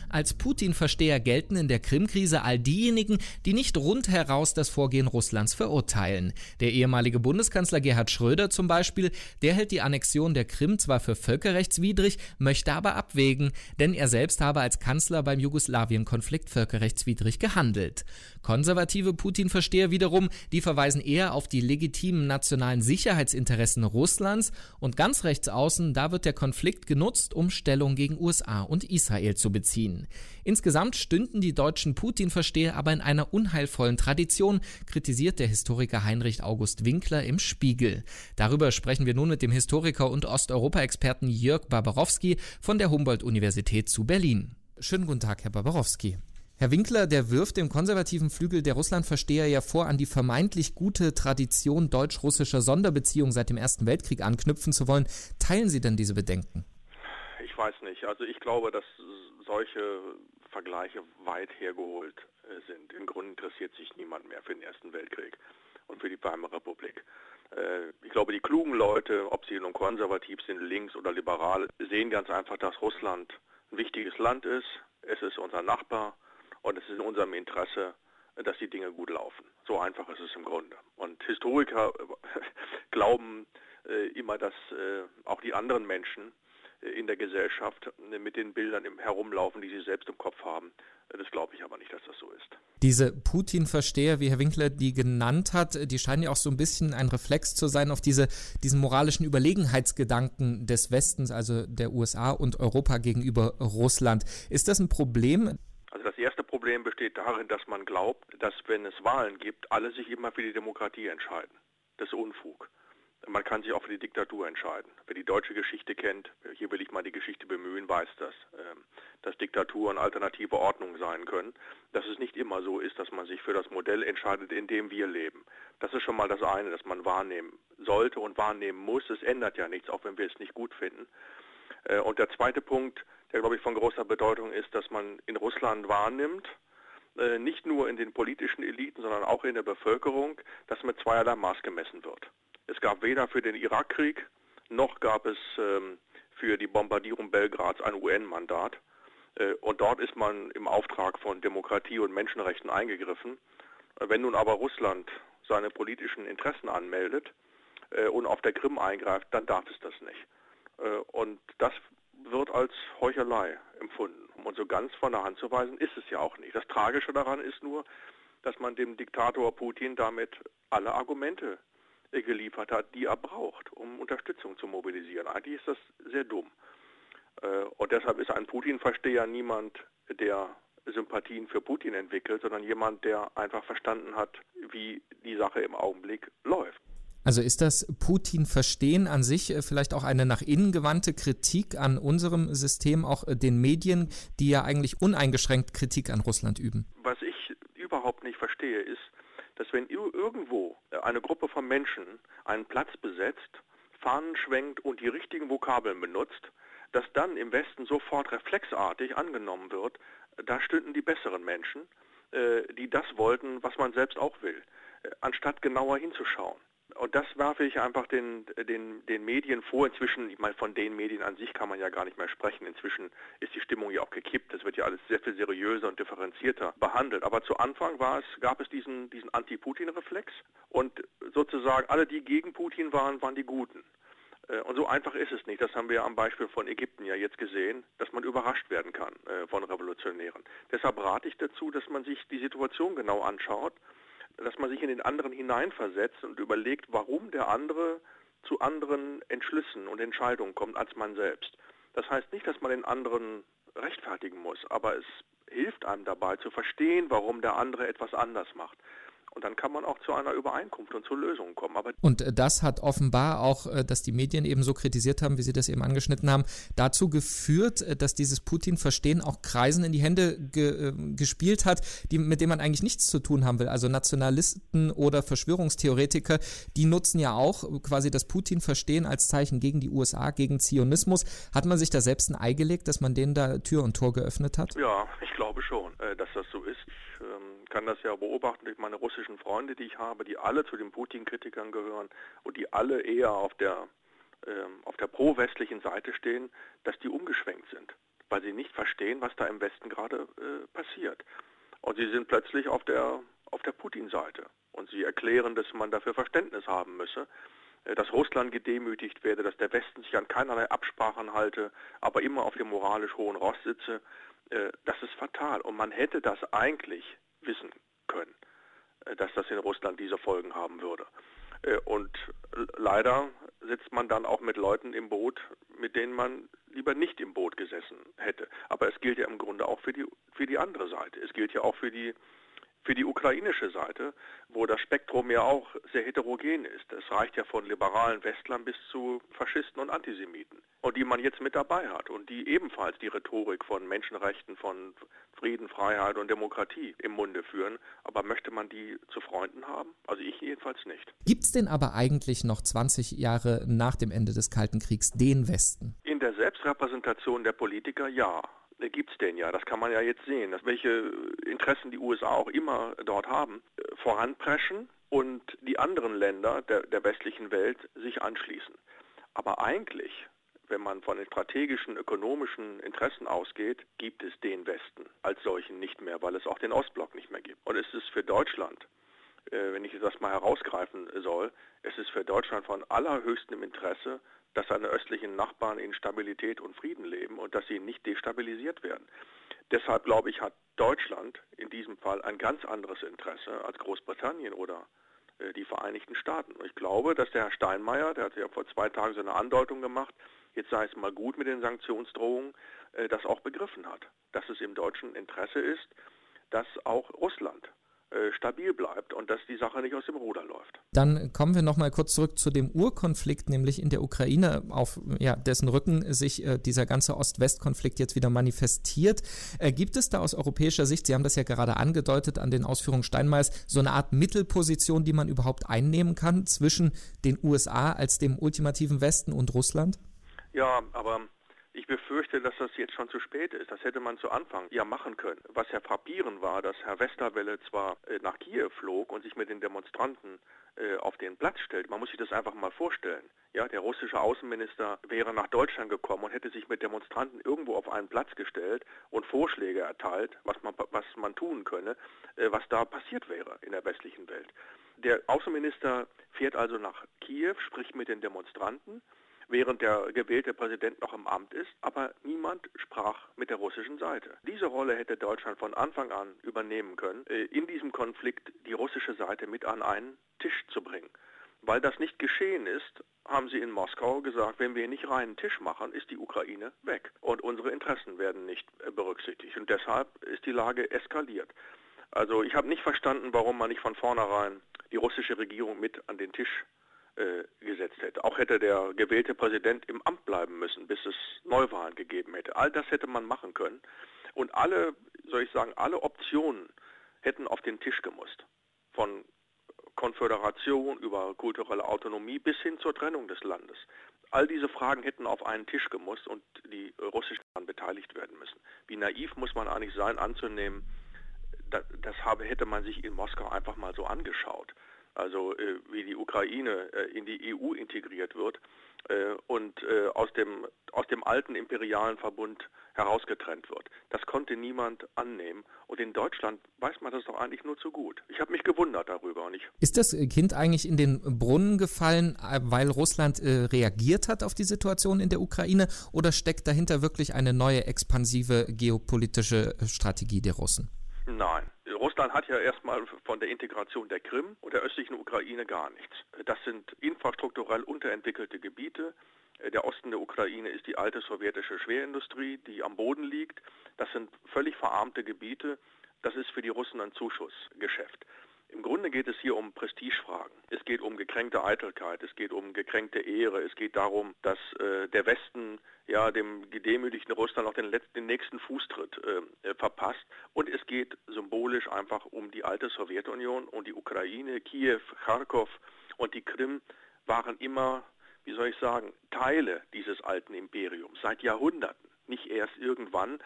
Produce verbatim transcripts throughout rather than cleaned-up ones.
Als Putin-Versteher gelten in der Krim-Krise all diejenigen, die nicht rundheraus das Vorgehen Russlands verurteilen. Der ehemalige Bundeskanzler Gerhard Schröder zum Beispiel, der hält die Annexion der Krim zwar für völkerrechtswidrig, möchte aber abwägen, denn er selbst habe als Kanzler beim Jugoslawien-Konflikt völkerrechtswidrig gehandelt. Konservative Putin-Versteher wiederum, die verweisen eher auf die legitimen nationalen Sicherheitsinteressen Russlands und ganz rechts außen, da wird der Konflikt genutzt, um Stellung gegen U S A und Israel zu beziehen. Insgesamt stünden die deutschen Putin-Versteher aber in einer unheilvollen Tradition, kritisiert der Historiker Heinrich August Winkler im Spiegel. Darüber sprechen wir nun mit dem Historiker und Osteuropa-Experten Jörg Barbarowski von der Humboldt-Universität zu Berlin. Schönen guten Tag, Herr Barbarowski. Herr Winkler, der wirft dem konservativen Flügel der Russlandversteher ja vor, an die vermeintlich gute Tradition deutsch-russischer Sonderbeziehungen seit dem Ersten Weltkrieg anknüpfen zu wollen. Teilen Sie denn diese Bedenken? Ich weiß nicht. Also ich glaube, dass solche Vergleiche weit hergeholt sind. Im Grunde interessiert sich niemand mehr für den Ersten Weltkrieg und für die Weimarer Republik. Ich glaube, die klugen Leute, ob sie nun konservativ sind, links oder liberal, sehen ganz einfach, dass Russland ein wichtiges Land ist. Es ist unser Nachbar. Und es ist in unserem Interesse, dass die Dinge gut laufen. So einfach ist es im Grunde. Und Historiker glauben äh, immer, dass äh, auch die anderen Menschen äh, in der Gesellschaft äh, mit den Bildern im, herumlaufen, die sie selbst im Kopf haben. Das glaube ich aber nicht, dass das so ist. Diese Putin-Versteher, wie Herr Winkler die genannt hat, die scheinen ja auch so ein bisschen ein Reflex zu sein auf diese, diesen moralischen Überlegenheitsgedanken des Westens, also der U S A und Europa gegenüber Russland. Ist das ein Problem? Also das erste Problem besteht darin, dass man glaubt, dass wenn es Wahlen gibt, alle sich immer für die Demokratie entscheiden. Das ist Unfug. Man kann sich auch für die Diktatur entscheiden. Wer die deutsche Geschichte kennt, hier will ich mal die Geschichte bemühen, weiß das, dass Diktaturen alternative Ordnungen sein können. Dass es nicht immer so ist, dass man sich für das Modell entscheidet, in dem wir leben. Das ist schon mal das eine, dass man wahrnehmen sollte und wahrnehmen muss. Es ändert ja nichts, auch wenn wir es nicht gut finden. Und der zweite Punkt, der, glaube ich, von großer Bedeutung ist, dass man in Russland wahrnimmt, äh, nicht nur in den politischen Eliten, sondern auch in der Bevölkerung, dass mit zweierlei Maß gemessen wird. Es gab weder für den Irakkrieg, noch gab es ähm, für die Bombardierung Belgrads ein U N-Mandat. Äh, und dort ist man im Auftrag von Demokratie und Menschenrechten eingegriffen. Äh, wenn nun aber Russland seine politischen Interessen anmeldet äh, und auf der Krim eingreift, dann darf es das nicht. Äh, und das wird als Heuchelei empfunden. Und so ganz von der Hand zu weisen ist es ja auch nicht. Das Tragische daran ist nur, dass man dem Diktator Putin damit alle Argumente geliefert hat, die er braucht, um Unterstützung zu mobilisieren. Eigentlich ist das sehr dumm. Und deshalb ist ein Putin-Versteher niemand, der Sympathien für Putin entwickelt, sondern jemand, der einfach verstanden hat, wie die Sache im Augenblick läuft. Also ist das Putin-Verstehen an sich vielleicht auch eine nach innen gewandte Kritik an unserem System, auch den Medien, die ja eigentlich uneingeschränkt Kritik an Russland üben? Was ich überhaupt nicht verstehe, ist, dass wenn irgendwo eine Gruppe von Menschen einen Platz besetzt, Fahnen schwenkt und die richtigen Vokabeln benutzt, dass dann im Westen sofort reflexartig angenommen wird, da stünden die besseren Menschen, die das wollten, was man selbst auch will, anstatt genauer hinzuschauen. Und das werfe ich einfach den, den, den Medien vor. Inzwischen, ich meine, von den Medien an sich kann man ja gar nicht mehr sprechen. Inzwischen ist die Stimmung ja auch gekippt. Das wird ja alles sehr viel seriöser und differenzierter behandelt. Aber zu Anfang war es, gab es diesen, diesen Anti-Putin-Reflex. Und sozusagen alle, die gegen Putin waren, waren die Guten. Und so einfach ist es nicht. Das haben wir ja am Beispiel von Ägypten ja jetzt gesehen, dass man überrascht werden kann von Revolutionären. Deshalb rate ich dazu, dass man sich die Situation genau anschaut, dass man sich in den anderen hineinversetzt und überlegt, warum der andere zu anderen Entschlüssen und Entscheidungen kommt als man selbst. Das heißt nicht, dass man den anderen rechtfertigen muss, aber es hilft einem dabei zu verstehen, warum der andere etwas anders macht. Und dann kann man auch zu einer Übereinkunft und zu Lösungen kommen. Aber und das hat offenbar auch, dass die Medien eben so kritisiert haben, wie Sie das eben angeschnitten haben, dazu geführt, dass dieses Putin-Verstehen auch Kreisen in die Hände ge- gespielt hat, die, mit denen man eigentlich nichts zu tun haben will. Also Nationalisten oder Verschwörungstheoretiker, die nutzen ja auch quasi das Putin-Verstehen als Zeichen gegen die U S A, gegen Zionismus. Hat man sich da selbst ein Ei gelegt, dass man denen da Tür und Tor geöffnet hat? Ja, ich glaube schon, dass das so ist. Ich kann das ja beobachten durch meine russischen Freunde, die ich habe, die alle zu den Putin-Kritikern gehören und die alle eher auf der, ähm, auf der pro-westlichen Seite stehen, dass die umgeschwenkt sind. weil sie nicht verstehen, was da im Westen gerade äh, passiert. Und sie sind plötzlich auf der, auf der Putin-Seite. Und sie erklären, dass man dafür Verständnis haben müsse, äh, dass Russland gedemütigt werde, dass der Westen sich an keinerlei Absprachen halte, aber immer auf dem moralisch hohen Ross sitze. Äh, das ist fatal. Und man hätte das eigentlich wissen können, äh, dass das in Russland diese Folgen haben würde. Äh, und leider sitzt man dann auch mit Leuten im Boot, mit denen man lieber nicht im Boot gesessen hätte. Aber es gilt ja im Grunde auch für die, für die andere Seite. Es gilt ja auch für die, für die ukrainische Seite, wo das Spektrum ja auch sehr heterogen ist. Es reicht ja von liberalen Westlern bis zu Faschisten und Antisemiten. Und die man jetzt mit dabei hat und die ebenfalls die Rhetorik von Menschenrechten, von Frieden, Freiheit und Demokratie im Munde führen. Aber möchte man die zu Freunden haben? Also ich jedenfalls nicht. Gibt es denn aber eigentlich noch zwanzig Jahre nach dem Ende des Kalten Kriegs den Westen? In der Selbstrepräsentation der Politiker ja. Gibt es den ja, das kann man ja jetzt sehen, dass welche Interessen die U S A auch immer dort haben, voranpreschen und die anderen Länder der, der westlichen Welt sich anschließen. Aber eigentlich, wenn man von den strategischen, ökonomischen Interessen ausgeht, gibt es den Westen als solchen nicht mehr, weil es auch den Ostblock nicht mehr gibt. Und es ist für Deutschland, äh, wenn ich das mal herausgreifen soll, es ist für Deutschland von allerhöchstem Interesse, dass seine östlichen Nachbarn in Stabilität und Frieden leben und dass sie nicht destabilisiert werden. Deshalb, glaube ich, hat Deutschland in diesem Fall ein ganz anderes Interesse als Großbritannien oder äh, die Vereinigten Staaten. Und ich glaube, dass der Herr Steinmeier, der hat ja vor zwei Tagen so eine Andeutung gemacht, jetzt sei es mal gut mit den Sanktionsdrohungen, äh, das auch begriffen hat. Dass es im deutschen Interesse ist, dass auch Russland stabil bleibt und dass die Sache nicht aus dem Ruder läuft. Dann kommen wir noch mal kurz zurück zu dem Urkonflikt, nämlich in der Ukraine, auf ja, dessen Rücken sich äh, dieser ganze Ost-West-Konflikt jetzt wieder manifestiert. Äh, gibt es da aus europäischer Sicht, Sie haben das ja gerade angedeutet an den Ausführungen Steinmeiers, so eine Art Mittelposition, die man überhaupt einnehmen kann zwischen den U S A als dem ultimativen Westen und Russland? Ja, aber ich befürchte, dass das jetzt schon zu spät ist. Das hätte man zu Anfang ja machen können. Was ja frappierend war, dass Herr Westerwelle zwar äh, nach Kiew flog und sich mit den Demonstranten äh, auf den Platz stellt. Man muss sich das einfach mal vorstellen. Ja, der russische Außenminister wäre nach Deutschland gekommen und hätte sich mit Demonstranten irgendwo auf einen Platz gestellt und Vorschläge erteilt, was man, was man tun könne, äh, was da passiert wäre in der westlichen Welt. Der Außenminister fährt also nach Kiew, spricht mit den Demonstranten, während der gewählte Präsident noch im Amt ist, aber niemand sprach mit der russischen Seite. Diese Rolle hätte Deutschland von Anfang an übernehmen können, in diesem Konflikt die russische Seite mit an einen Tisch zu bringen. Weil das nicht geschehen ist, haben sie in Moskau gesagt, wenn wir nicht reinen Tisch machen, ist die Ukraine weg und unsere Interessen werden nicht berücksichtigt. Und deshalb ist die Lage eskaliert. Also ich habe nicht verstanden, warum man nicht von vornherein die russische Regierung mit an den Tisch gesetzt hätte. Auch hätte der gewählte Präsident im Amt bleiben müssen, bis es Neuwahlen gegeben hätte. All das hätte man machen können. Und alle, soll ich sagen, alle Optionen hätten auf den Tisch gemusst. Von Konföderation über kulturelle Autonomie bis hin zur Trennung des Landes. All diese Fragen hätten auf einen Tisch gemusst und die russischen daran beteiligt werden müssen. Wie naiv muss man eigentlich sein, anzunehmen, das, das habe, hätte man sich in Moskau einfach mal so angeschaut. Also äh, wie die Ukraine äh, in die E U integriert wird äh, und äh, aus dem, aus dem alten imperialen Verbund herausgetrennt wird. Das konnte niemand annehmen. Und in Deutschland weiß man das doch eigentlich nur zu gut. Ich habe mich gewundert darüber. Und ich Ist das Kind eigentlich in den Brunnen gefallen, weil Russland äh, reagiert hat auf die Situation in der Ukraine, oder steckt dahinter wirklich eine neue expansive geopolitische Strategie der Russen? Nein. Russland hat ja erstmal von der Integration der Krim und der östlichen Ukraine gar nichts. Das sind infrastrukturell unterentwickelte Gebiete. Der Osten der Ukraine ist die alte sowjetische Schwerindustrie, die am Boden liegt. Das sind völlig verarmte Gebiete. Das ist für die Russen ein Zuschussgeschäft. Im Grunde geht es hier um Prestigefragen. Es geht um gekränkte Eitelkeit, es geht um gekränkte Ehre, es geht darum, dass äh, der Westen ja dem gedemütigten Russland noch den letzten, den nächsten Fußtritt äh, verpasst. Und es geht symbolisch einfach um die alte Sowjetunion und die Ukraine. Kiew, Charkow und die Krim waren immer, wie soll ich sagen, Teile dieses alten Imperiums seit Jahrhunderten, nicht erst irgendwann.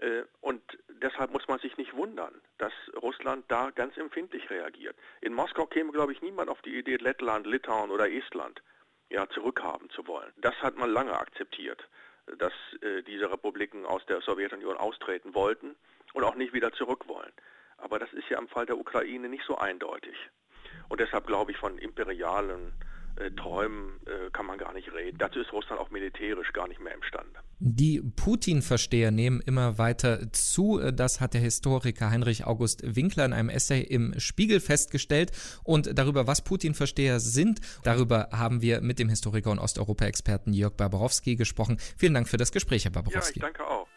Und deshalb muss man sich nicht wundern, dass Russland da ganz empfindlich reagiert. In Moskau käme, glaube ich, niemand auf die Idee, Lettland, Litauen oder Estland ja, zurückhaben zu wollen. Das hat man lange akzeptiert. dass äh, diese Republiken aus der Sowjetunion austreten wollten und auch nicht wieder zurück wollen. Aber das ist ja im Fall der Ukraine nicht so eindeutig. Und deshalb glaube ich, von imperialen äh, Träumen äh, kann man gar nicht reden. Dazu ist Russland auch militärisch gar nicht mehr imstande. Die Putin-Versteher nehmen immer weiter zu. Das hat der Historiker Heinrich August Winkler in einem Essay im Spiegel festgestellt. Und darüber, was Putin-Versteher sind, darüber haben wir mit dem Historiker und Osteuropa-Experten Jörg Barbarowski gesprochen. Vielen Dank für das Gespräch, Herr Barbarowski. Ja, ich danke auch.